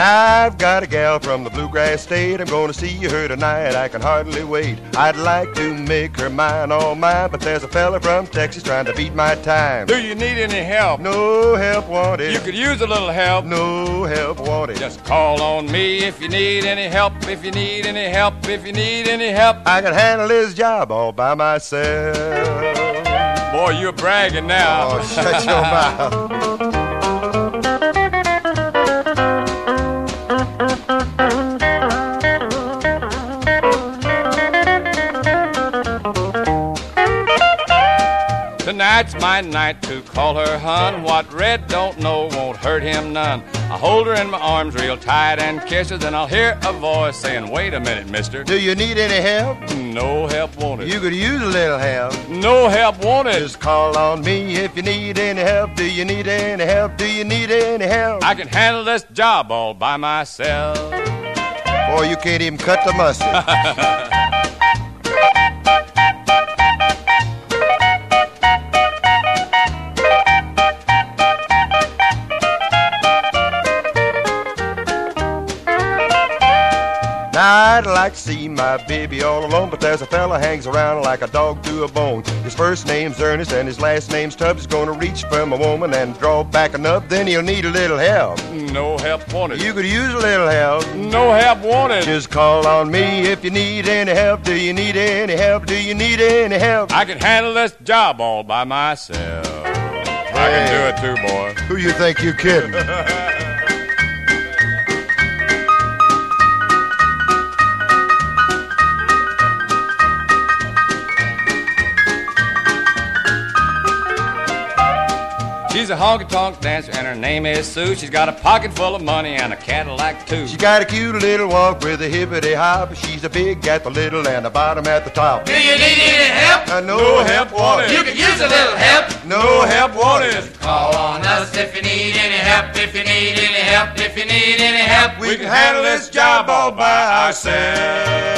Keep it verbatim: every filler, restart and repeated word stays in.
I've got a gal from the bluegrass state. I'm gonna see her tonight, I can hardly wait. I'd like to make her mine, all mine, but there's a fella from Texas trying to beat my time. Do you need any help? No help wanted. You could use a little help. No help wanted. Just call on me if you need any help, if you need any help, if you need any help. I can handle this job all by myself. Boy, you're bragging now. Oh, shut your mouth. Tonight's my night to call her hun. What Red don't know won't hurt him none. I hold her in my arms real tight and kiss her, then I'll hear a voice saying, wait a minute, mister. Do you need any help? No help wanted. You could use a little help. No help wanted. Just call on me if you need any help. Do you need any help? Do you need any help? I can handle this job all by myself. Boy, you can't even cut the mustard. I'd like to see my baby all alone, but there's a fella hangs around like a dog to a bone. His first name's Ernest and his last name's Tubbs. He's gonna reach from a woman and draw back a nub, then he'll need a little help. No help wanted. You could use a little help. No help wanted. Just call on me if you need any help. Do you need any help? Do you need any help? I can handle this job all by myself. Hey, I can do it too, boy. Who you think you kidding? She's a honky-tonk dancer and her name is Sue. She's got a pocket full of money and a Cadillac too. She got a cute little walk with a hippity-hop. She's a big at the little and a bottom at the top. Do you need any help? Uh, no, no help help wanted. You could use a little help. No help wanted. Call on us if you need any help, if you need any help, if you need any help. We can handle this job all by ourselves.